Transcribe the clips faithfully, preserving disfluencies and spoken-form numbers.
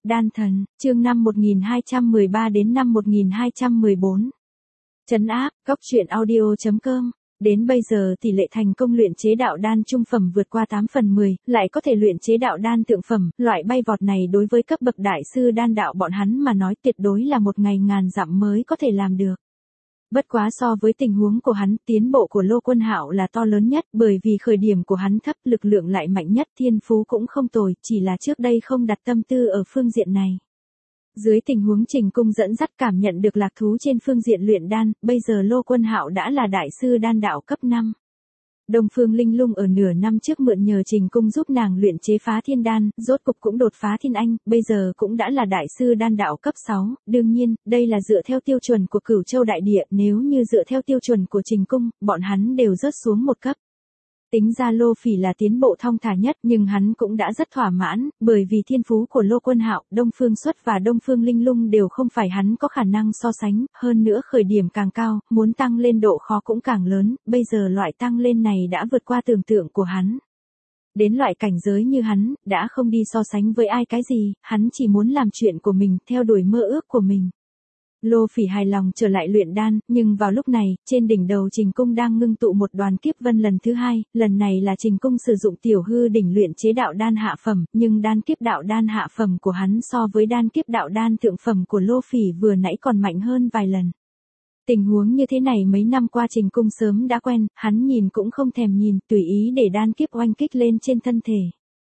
Đan thần, chương năm một nghìn hai trăm mười ba đến năm một nghìn hai trăm mười bốn. Trấn áp, góc truyện audio chấm com. Đến bây giờ tỷ lệ thành công luyện chế đạo đan trung phẩm vượt qua tám phần mười, lại có thể luyện chế đạo đan thượng phẩm, loại bay vọt này đối với cấp bậc đại sư đan đạo bọn hắn mà nói tuyệt đối là một ngày ngàn dặm mới có thể làm được. Bất quá so với tình huống của hắn, tiến bộ của Lô Quân Hạo là to lớn nhất, bởi vì khởi điểm của hắn thấp, lực lượng lại mạnh nhất, thiên phú cũng không tồi, chỉ là trước đây không đặt tâm tư ở phương diện này. Dưới tình huống Trình Cung dẫn dắt cảm nhận được lạc thú trên phương diện luyện đan, bây giờ Lô Quân Hạo đã là đại sư đan đạo cấp năm. Đông Phương Linh Lung ở nửa năm trước mượn nhờ Trình Cung giúp nàng luyện chế phá thiên đan, rốt cục cũng đột phá thiên anh, bây giờ cũng đã là đại sư đan đạo cấp sáu, đương nhiên, đây là dựa theo tiêu chuẩn của Cửu Châu đại địa, nếu như dựa theo tiêu chuẩn của Trình Cung, bọn hắn đều rớt xuống một cấp. Tính ra Lô Phỉ là tiến bộ thong thả nhất, nhưng hắn cũng đã rất thỏa mãn, bởi vì thiên phú của Lô Quân Hạo, Đông Phương Xuất và Đông Phương Linh Lung đều không phải hắn có khả năng so sánh, hơn nữa khởi điểm càng cao, muốn tăng lên độ khó cũng càng lớn, bây giờ loại tăng lên này đã vượt qua tưởng tượng của hắn. Đến loại cảnh giới như hắn, đã không đi so sánh với ai cái gì, hắn chỉ muốn làm chuyện của mình, theo đuổi mơ ước của mình. Lô Phỉ hài lòng trở lại luyện đan, nhưng vào lúc này, trên đỉnh đầu Trình Cung đang ngưng tụ một đoàn kiếp vân lần thứ hai, lần này là Trình Cung sử dụng tiểu hư đỉnh luyện chế đạo đan hạ phẩm, nhưng đan kiếp đạo đan hạ phẩm của hắn so với đan kiếp đạo đan thượng phẩm của Lô Phỉ vừa nãy còn mạnh hơn vài lần. Tình huống như thế này mấy năm qua Trình Cung sớm đã quen, hắn nhìn cũng không thèm nhìn, tùy ý để đan kiếp oanh kích lên trên thân thể.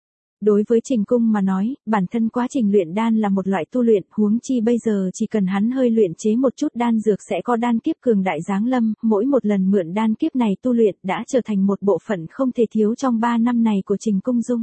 Đối với Trình Cung mà nói, bản thân quá trình luyện đan là một loại tu luyện, huống chi bây giờ chỉ cần hắn hơi luyện chế một chút đan dược sẽ có đan kiếp cường đại giáng lâm, mỗi một lần mượn đan kiếp này tu luyện đã trở thành một bộ phận không thể thiếu trong ba năm này của Trình Cung Dung.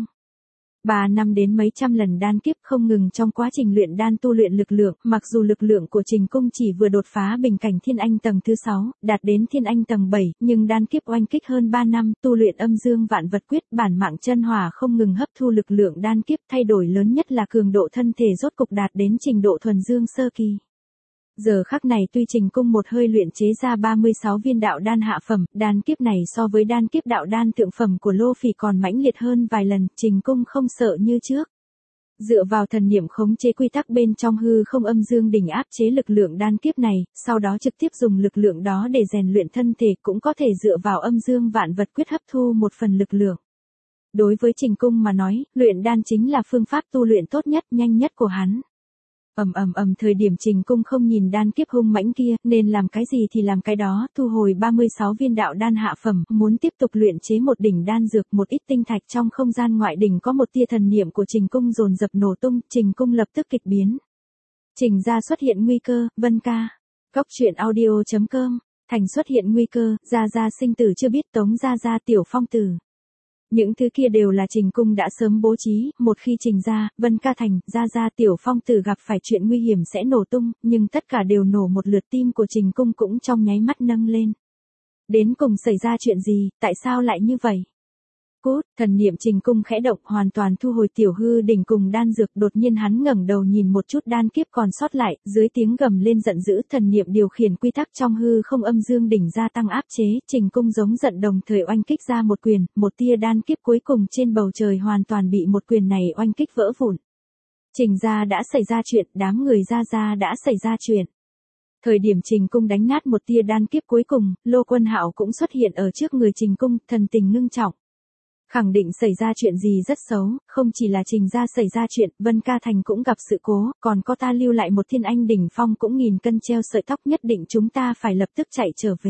ba năm đến mấy trăm lần đan kiếp không ngừng trong quá trình luyện đan tu luyện lực lượng, mặc dù lực lượng của Trình Cung chỉ vừa đột phá bình cảnh thiên anh tầng thứ sáu, đạt đến thiên anh tầng bảy, nhưng đan kiếp oanh kích hơn ba năm, tu luyện âm dương vạn vật quyết, bản mạng chân hỏa không ngừng hấp thu lực lượng đan kiếp, thay đổi lớn nhất là cường độ thân thể rốt cục đạt đến trình độ thuần dương sơ kỳ. Giờ khắc này tuy Trình Cung một hơi luyện chế ra ba mươi sáu viên đạo đan hạ phẩm, đan kiếp này so với đan kiếp đạo đan thượng phẩm của Lô Phỉ còn mãnh liệt hơn vài lần, Trình Cung không sợ như trước. Dựa vào thần niệm khống chế quy tắc bên trong hư không âm dương đỉnh áp chế lực lượng đan kiếp này, sau đó trực tiếp dùng lực lượng đó để rèn luyện thân thể, cũng có thể dựa vào âm dương vạn vật quyết hấp thu một phần lực lượng. Đối với Trình Cung mà nói, luyện đan chính là phương pháp tu luyện tốt nhất, nhanh nhất của hắn. Ầm ầm ầm thời điểm Trình Cung không nhìn đan kiếp hung mãnh kia, nên làm cái gì thì làm cái đó, thu hồi ba mươi sáu viên đạo đan hạ phẩm, muốn tiếp tục luyện chế một đỉnh đan dược, một ít tinh thạch trong không gian ngoại đỉnh có một tia thần niệm của Trình Cung dồn dập nổ tung, Trình Cung lập tức kịch biến. Trình gia xuất hiện nguy cơ, Vân ca. Góc truyện audio chấm com, Thành xuất hiện nguy cơ, gia gia sinh tử chưa biết, Tống gia gia tiểu phong tử. Những thứ kia đều là Trình Cung đã sớm bố trí, một khi Trình gia, Vân ca Thành, gia gia tiểu phong tử gặp phải chuyện nguy hiểm sẽ nổ tung, nhưng tất cả đều nổ một lượt, tim của Trình Cung cũng trong nháy mắt nâng lên. Đến cùng xảy ra chuyện gì, tại sao lại như vậy? Cút, thần niệm Trình Cung khẽ động, hoàn toàn thu hồi tiểu hư đỉnh cùng đan dược, đột nhiên hắn ngẩng đầu nhìn một chút đan kiếp còn sót lại, dưới tiếng gầm lên giận dữ, thần niệm điều khiển quy tắc trong hư không âm dương đỉnh gia tăng áp chế, Trình Cung giống giận đồng thời oanh kích ra một quyền, một tia đan kiếp cuối cùng trên bầu trời hoàn toàn bị một quyền này oanh kích vỡ vụn. Trình gia đã xảy ra chuyện, đám người gia gia đã xảy ra chuyện. Thời điểm Trình Cung đánh nát một tia đan kiếp cuối cùng, Lô Quân Hạo cũng xuất hiện ở trước người Trình Cung, thần tình ngưng trọng. Khẳng định xảy ra chuyện gì rất xấu, không chỉ là Trình gia xảy ra chuyện, Vân ca Thành cũng gặp sự cố, còn có ta lưu lại một thiên anh đỉnh phong cũng nghìn cân treo sợi tóc, nhất định chúng ta phải lập tức chạy trở về.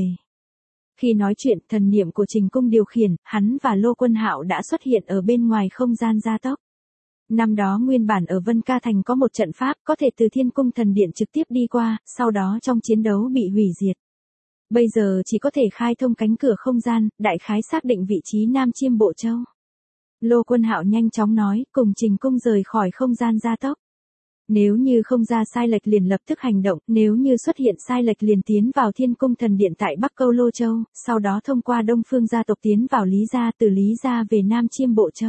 Khi nói chuyện, thần niệm của Trình Cung điều khiển, hắn và Lô Quân Hạo đã xuất hiện ở bên ngoài không gian gia tốc. Năm đó nguyên bản ở Vân ca Thành có một trận pháp có thể từ Thiên Cung thần điện trực tiếp đi qua, sau đó trong chiến đấu bị hủy diệt. Bây giờ chỉ có thể khai thông cánh cửa không gian, đại khái xác định vị trí Nam Chiêm Bộ Châu. Lô Quân Hạo nhanh chóng nói, cùng Trình Cung rời khỏi không gian gia tốc. Nếu như không ra sai lệch liền lập tức hành động, nếu như xuất hiện sai lệch liền tiến vào Thiên Cung thần điện tại Bắc Câu Lô Châu, sau đó thông qua Đông Phương gia tộc tiến vào Lý gia, từ Lý gia về Nam Chiêm Bộ Châu.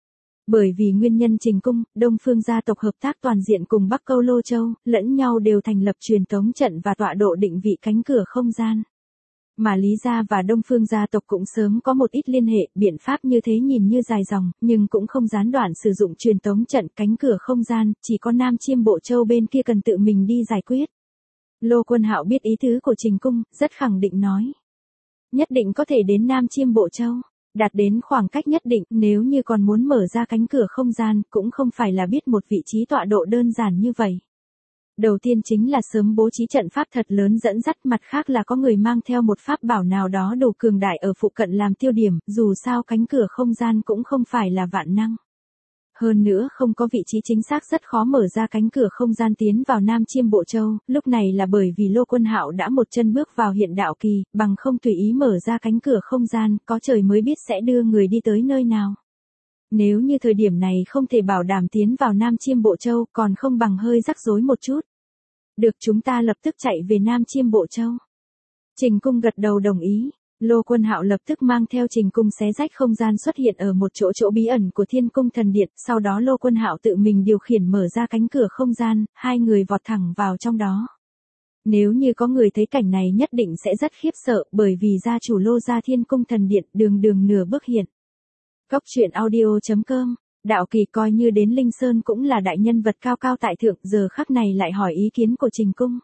Bởi vì nguyên nhân Trình Cung, Đông Phương gia tộc hợp tác toàn diện cùng Bắc Câu Lô Châu, lẫn nhau đều thành lập truyền tống trận và tọa độ định vị cánh cửa không gian. Mà Lý gia và Đông Phương gia tộc cũng sớm có một ít liên hệ, biện pháp như thế nhìn như dài dòng, nhưng cũng không gián đoạn sử dụng truyền tống trận cánh cửa không gian, chỉ có Nam Chiêm Bộ Châu bên kia cần tự mình đi giải quyết. Lô Quân Hạo biết ý tứ của Trình Cung, rất khẳng định nói. Nhất định có thể đến Nam Chiêm Bộ Châu, đạt đến khoảng cách nhất định, nếu như còn muốn mở ra cánh cửa không gian, cũng không phải là biết một vị trí tọa độ đơn giản như vậy. Đầu tiên chính là sớm bố trí trận pháp thật lớn dẫn dắt, mặt khác là có người mang theo một pháp bảo nào đó đủ cường đại ở phụ cận làm tiêu điểm, dù sao cánh cửa không gian cũng không phải là vạn năng. Hơn nữa không có vị trí chính xác rất khó mở ra cánh cửa không gian tiến vào Nam Chiêm Bộ Châu, lúc này là bởi vì Lô Quân Hạo đã một chân bước vào hiện đạo kỳ, bằng không tùy ý mở ra cánh cửa không gian, có trời mới biết sẽ đưa người đi tới nơi nào. Nếu như thời điểm này không thể bảo đảm tiến vào Nam Chiêm Bộ Châu, còn không bằng hơi rắc rối một chút. Được, chúng ta lập tức chạy về Nam Chiêm Bộ Châu. Trình Cung gật đầu đồng ý. Lô Quân Hạo lập tức mang theo Trình Cung xé rách không gian xuất hiện ở một chỗ chỗ bí ẩn của Thiên Cung Thần Điện, sau đó Lô Quân Hạo tự mình điều khiển mở ra cánh cửa không gian, hai người vọt thẳng vào trong đó. Nếu như có người thấy cảnh này nhất định sẽ rất khiếp sợ, bởi vì gia chủ Lô gia Thiên Cung Thần Điện đường đường nửa bước hiện. Cốc truyện audio chấm com, đạo kỳ coi như đến Linh Sơn cũng là đại nhân vật cao cao tại thượng, giờ khắc này lại hỏi ý kiến của Trình Cung.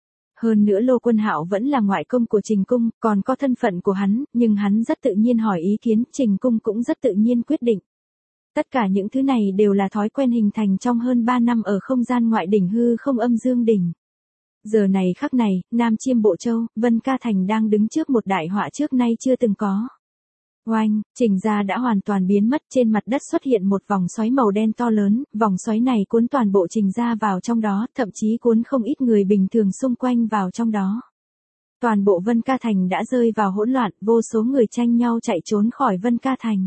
Hơn nữa Lô Quân Hạo vẫn là ngoại công của Trình Cung, còn có thân phận của hắn, nhưng hắn rất tự nhiên hỏi ý kiến, Trình Cung cũng rất tự nhiên quyết định. Tất cả những thứ này đều là thói quen hình thành trong hơn ba năm ở không gian ngoại đỉnh hư không âm dương đỉnh. Giờ này khắc này, Nam Chiêm Bộ Châu, Vân Ca Thành đang đứng trước một đại họa trước nay chưa từng có. Oanh, Trình gia đã hoàn toàn biến mất, trên mặt đất xuất hiện một vòng xoáy màu đen to lớn, vòng xoáy này cuốn toàn bộ Trình gia vào trong đó, thậm chí cuốn không ít người bình thường xung quanh vào trong đó. Toàn bộ Vân Ca Thành đã rơi vào hỗn loạn, vô số người tranh nhau chạy trốn khỏi Vân Ca Thành.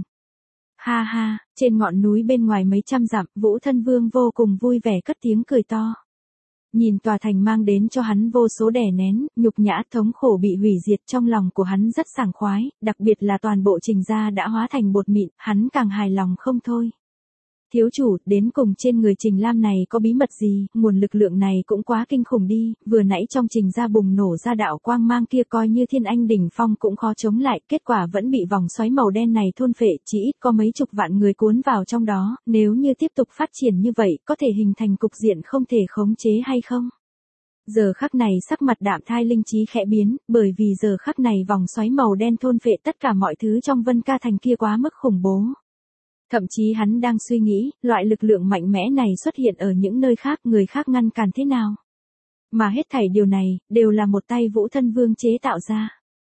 Ha ha, trên ngọn núi bên ngoài mấy trăm dặm, Vũ Thân Vương vô cùng vui vẻ cất tiếng cười to. Nhìn tòa thành mang đến cho hắn vô số đè nén, nhục nhã, thống khổ bị hủy diệt, trong lòng của hắn rất sảng khoái, đặc biệt là toàn bộ Trình gia đã hóa thành bột mịn, hắn càng hài lòng không thôi. Thiếu chủ, đến cùng trên người Trình Lam này có bí mật gì, nguồn lực lượng này cũng quá kinh khủng đi, vừa nãy trong Trình gia bùng nổ ra đạo quang mang kia coi như thiên anh đỉnh phong cũng khó chống lại, kết quả vẫn bị vòng xoáy màu đen này thôn phệ, chỉ ít có mấy chục vạn người cuốn vào trong đó, nếu như tiếp tục phát triển như vậy, có thể hình thành cục diện không thể khống chế hay không? Giờ khắc này sắc mặt Đạm Thai linh trí khẽ biến, bởi vì giờ khắc này vòng xoáy màu đen thôn phệ tất cả mọi thứ trong Vân Ca Thành kia quá mức khủng bố. Thậm chí hắn đang suy nghĩ, loại lực lượng mạnh mẽ này xuất hiện ở những nơi khác, người khác ngăn cản thế nào. Mà hết thảy điều này, đều là một tay Vũ Thân Vương chế tạo ra.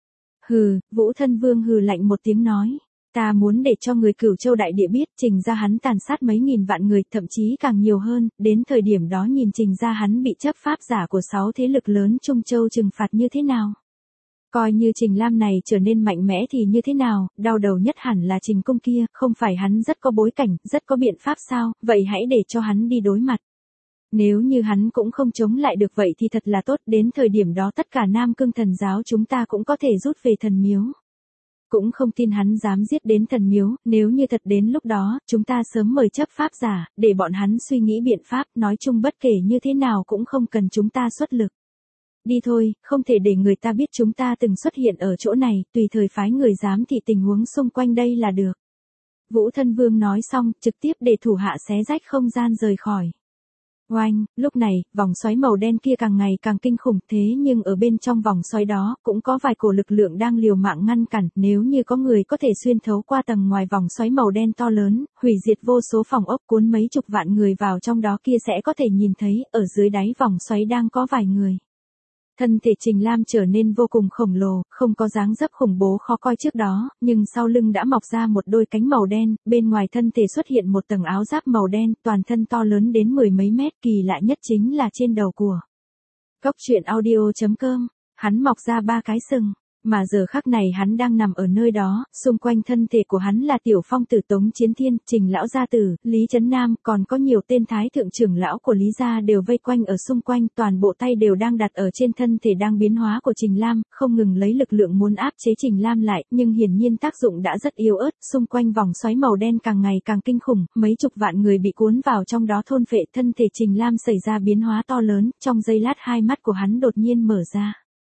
Hừ, Vũ Thân Vương hừ lạnh một tiếng nói. Ta muốn để cho người Cửu Châu Đại Địa biết Trình gia hắn tàn sát mấy nghìn vạn người, thậm chí càng nhiều hơn, đến thời điểm đó nhìn Trình gia hắn bị chấp pháp giả của sáu thế lực lớn Trung Châu trừng phạt như thế nào. Coi như Trình Lam này trở nên mạnh mẽ thì như thế nào, đau đầu nhất hẳn là Trình Cung kia, không phải hắn rất có bối cảnh, rất có biện pháp sao, vậy hãy để cho hắn đi đối mặt. Nếu như hắn cũng không chống lại được vậy thì thật là tốt, đến thời điểm đó tất cả Nam Cương thần giáo chúng ta cũng có thể rút về thần miếu. Cũng không tin hắn dám giết đến thần miếu, nếu như thật đến lúc đó, chúng ta sớm mời chấp pháp giả, để bọn hắn suy nghĩ biện pháp, nói chung bất kể như thế nào cũng không cần chúng ta xuất lực. Đi thôi, không thể để người ta biết chúng ta từng xuất hiện ở chỗ này, tùy thời phái người giám thị tình huống xung quanh đây là được. Vũ Thân Vương nói xong, trực tiếp để thủ hạ xé rách không gian rời khỏi. Oanh, lúc này, vòng xoáy màu đen kia càng ngày càng kinh khủng, thế nhưng ở bên trong vòng xoáy đó, cũng có vài cổ lực lượng đang liều mạng ngăn cản, nếu như có người có thể xuyên thấu qua tầng ngoài vòng xoáy màu đen to lớn, hủy diệt vô số phòng ốc cuốn mấy chục vạn người vào trong đó kia sẽ có thể nhìn thấy, ở dưới đáy vòng xoáy đang có vài người. Thân thể Trình Lam trở nên vô cùng khổng lồ, không có dáng dấp khủng bố khó coi trước đó, nhưng sau lưng đã mọc ra một đôi cánh màu đen, bên ngoài thân thể xuất hiện một tầng áo giáp màu đen, toàn thân to lớn đến mười mấy mét, kỳ lạ nhất chính là trên đầu của. Cốc truyện audio chấm com, hắn mọc ra ba cái sừng. Mà giờ khắc này hắn đang nằm ở nơi đó, xung quanh thân thể của hắn là Tiểu Phong Tử Tống Chiến Thiên, Trình Lão Gia Tử, Lý Trấn Nam, còn có nhiều tên thái thượng trưởng lão của Lý Gia đều vây quanh ở xung quanh, toàn bộ tay đều đang đặt ở trên thân thể đang biến hóa của Trình Lam, không ngừng lấy lực lượng muốn áp chế Trình Lam lại, nhưng hiển nhiên tác dụng đã rất yếu ớt, xung quanh vòng xoáy màu đen càng ngày càng kinh khủng, mấy chục vạn người bị cuốn vào trong đó thôn phệ, thân thể Trình Lam xảy ra biến hóa to lớn, trong giây lát hai mắt của hắn đột nhiên mở ra.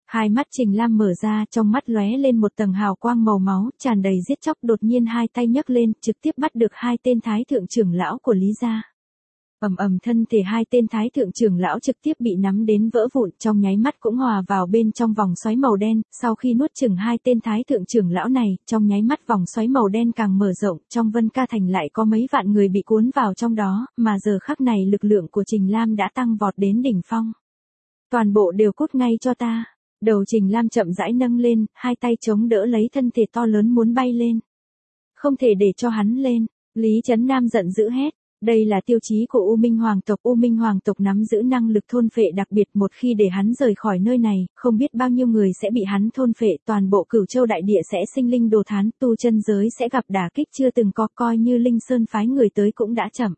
Hai mắt Trình Lam mở ra, trong mắt lóe lên một tầng hào quang màu máu, tràn đầy giết chóc, đột nhiên hai tay nhấc lên, trực tiếp bắt được hai tên thái thượng trưởng lão của Lý gia. Ầm ầm, thân thể hai tên thái thượng trưởng lão trực tiếp bị nắm đến vỡ vụn, trong nháy mắt cũng hòa vào bên trong vòng xoáy màu đen, sau khi nuốt chửng hai tên thái thượng trưởng lão này, trong nháy mắt vòng xoáy màu đen càng mở rộng, trong Vân Ca Thành lại có mấy vạn người bị cuốn vào trong đó, mà giờ khắc này lực lượng của Trình Lam đã tăng vọt đến đỉnh phong. Toàn bộ đều cút ngay cho ta. Đầu Trình Lam chậm rãi nâng lên, hai tay chống đỡ lấy thân thể to lớn muốn bay lên. Không thể để cho hắn lên, Lý Chấn Nam giận dữ hét. Đây là tiêu chí của U Minh Hoàng tộc. U Minh Hoàng tộc nắm giữ năng lực thôn phệ đặc biệt, một khi để hắn rời khỏi nơi này, không biết bao nhiêu người sẽ bị hắn thôn phệ, toàn bộ Cửu Châu đại địa sẽ sinh linh đồ thán, tu chân giới sẽ gặp đả kích chưa từng có, coi như Linh Sơn phái người tới cũng đã chậm.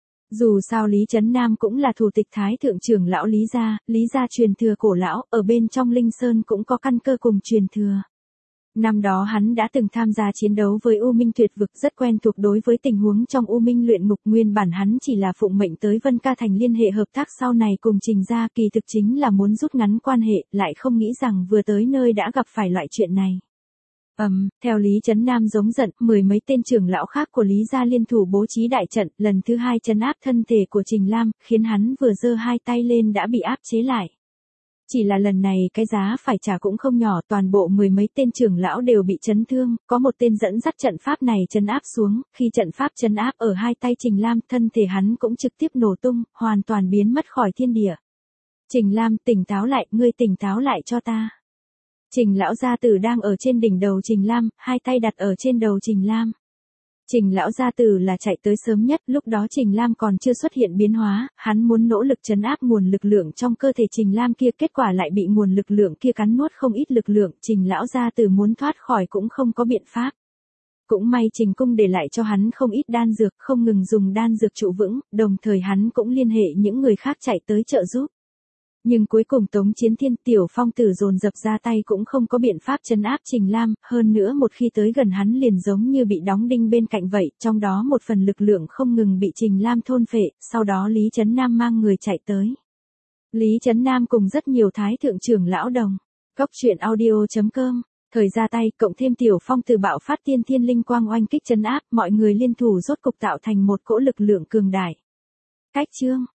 Dù sao Lý Chấn Nam cũng là thủ tịch thái thượng trưởng lão Lý gia, Lý gia truyền thừa cổ lão, ở bên trong Linh Sơn cũng có căn cơ cùng truyền thừa. Năm đó hắn đã từng tham gia chiến đấu với U Minh Tuyệt Vực, rất quen thuộc đối với tình huống trong U Minh luyện ngục. Nguyên bản hắn chỉ là phụng mệnh tới Vân Ca Thành liên hệ hợp tác sau này cùng Trình gia, kỳ thực chính là muốn rút ngắn quan hệ, lại không nghĩ rằng vừa tới nơi đã gặp phải loại chuyện này. Ầm, um, theo Lý Chấn Nam giống giận, mười mấy tên trưởng lão khác của Lý gia liên thủ bố trí đại trận, lần thứ hai trấn áp thân thể của Trình Lam, khiến hắn vừa giơ hai tay lên đã bị áp chế lại. Chỉ là lần này cái giá phải trả cũng không nhỏ, toàn bộ mười mấy tên trưởng lão đều bị chấn thương, có một tên dẫn dắt trận pháp này trấn áp xuống, khi trận pháp trấn áp ở hai tay Trình Lam, thân thể hắn cũng trực tiếp nổ tung, hoàn toàn biến mất khỏi thiên địa. Trình Lam, tỉnh táo lại, ngươi tỉnh táo lại cho ta. Trình lão gia tử đang ở trên đỉnh đầu Trình Lam, hai tay đặt ở trên đầu Trình Lam. Trình lão gia tử là chạy tới sớm nhất, lúc đó Trình Lam còn chưa xuất hiện biến hóa, hắn muốn nỗ lực trấn áp nguồn lực lượng trong cơ thể Trình Lam kia, kết quả lại bị nguồn lực lượng kia cắn nuốt không ít lực lượng, Trình lão gia tử muốn thoát khỏi cũng không có biện pháp. Cũng may Trình cung để lại cho hắn không ít đan dược, không ngừng dùng đan dược trụ vững, đồng thời hắn cũng liên hệ những người khác chạy tới trợ giúp. Nhưng cuối cùng Tống Chiến Thiên, Tiểu Phong Tử dồn dập ra tay cũng không có biện pháp trấn áp Trình Lam, hơn nữa một khi tới gần hắn liền giống như bị đóng đinh bên cạnh vậy, trong đó một phần lực lượng không ngừng bị Trình Lam thôn phệ, sau đó Lý Chấn Nam mang người chạy tới. Lý Chấn Nam cùng rất nhiều thái thượng trưởng lão đồng. Cốc truyện audio chấm com, thời ra tay, cộng thêm Tiểu Phong Tử bạo phát tiên thiên linh quang oanh kích trấn áp, mọi người liên thủ rốt cục tạo thành một cỗ lực lượng cường đại. Cách chương